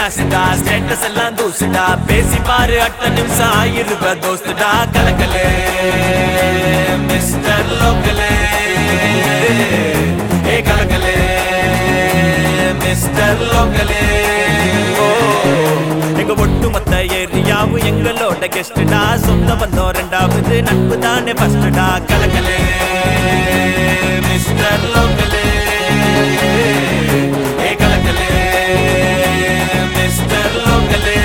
கிளாஸ்டா status எல்லாம் தூசுடா பேசி பாரு அட்ட நிமிஷம் ஆயிருவ தோஸ்துடா கலக்கலே மிஸ்டர் லோக்கலே ஏ கலக்கலே மிஸ்டர் லோக்கலே எங்க ஒட்டுமொத்த ஏரியாவும் எங்களோட கெஸ்டா சொந்த பந்தம் ரெண்டாவது நட்பு தானே ஃபர்ஸ்டா கலக்கலே மிஸ்டர் லோக்கலே ஏ கலக்கலே மிஸ்டர் லோக்கலே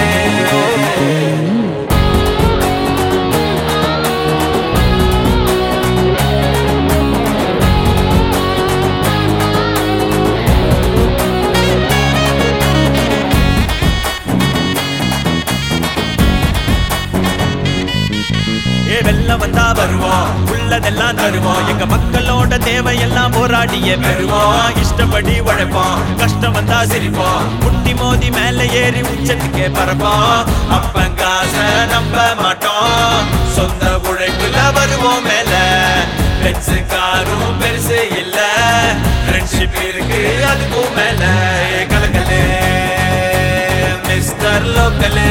வெல்ல வந்தா வருவோம் உள்ளதெல்லாம் தருவோம் எங்க மக்களோட தேவையெல்லாம் போராடியே பெறுவோம் இஷ்டப்படி உழைப்போம் கஷ்டம் வந்தா சிரிப்போம் முட்டி மோதி மேல ஏறி உச்சத்துக்கே பறப்போம் அப்பங்காச நம்ப மாட்டோம் சொந்த உழைப்புல வருவோம் மேல பெருசு காரும் பெருசு இல்ல ஃப்ரெண்ட்ஷிப் இருக்கு அதுக்கும் மேல கலக்கலே மிஸ்டர் லோக்கலே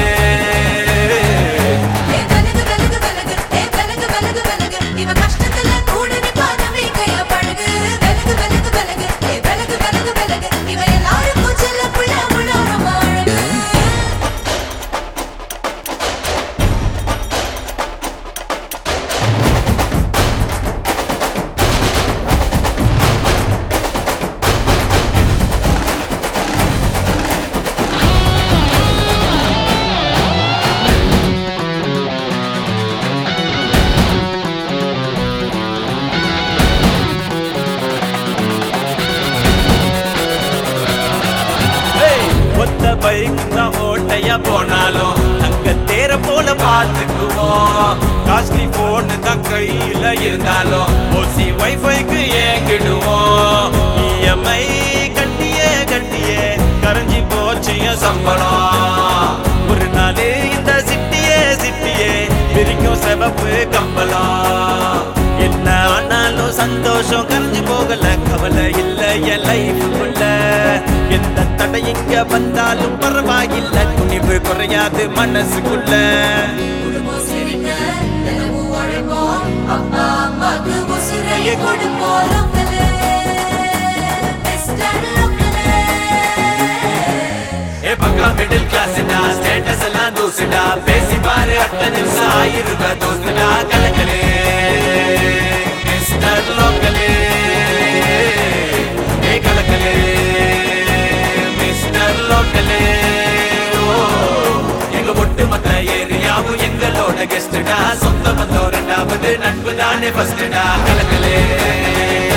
பைக் தான் ஓட்டையா போனாலும் அங்க தேர போல பார்த்துக்குவோம் காஸ்ட்லி போன் தான் கையில இருந்தாலும் ஓசி வைஃபைக்கு ஏங்கிடுவோம் இஎம்ஐ கட்டியே கட்டியே கரைஞ்சி போச்சு சம்பளம் ஒரு நாள் இந்த சிட்டியே பிரிக்கும் சிவப்பு கம்பளம் என்ன ஆனாலும் சந்தோஷம் கரைஞ்சு போகல கவலை இல்ல என் லைஃபுக்குள்ள எந்த தடை இங்க வந்தாலும் பரவாயில்ல துணிவு குறையாது மனசுக்குள்ள மிடில் கிளாஸ்டா ஸ்டேட்டஸ் எல்லாம் தூசுடா பேசி பாரு அட்ட நிமிஷம் ஆயிருவ தோஸ்துடா கலக்கலே மிஸ்டர் லோக்கலே ஏ கலக்கலே மிஸ்டர் லோக்கலே எங்க ஒட்டுமொத்த ஏரியாவும் எங்களோட கெஸ்டா சொந்த பந்தம் ரெண்டாவது நட்பு தானே ஃபர்ஸ்டா கலக்கலே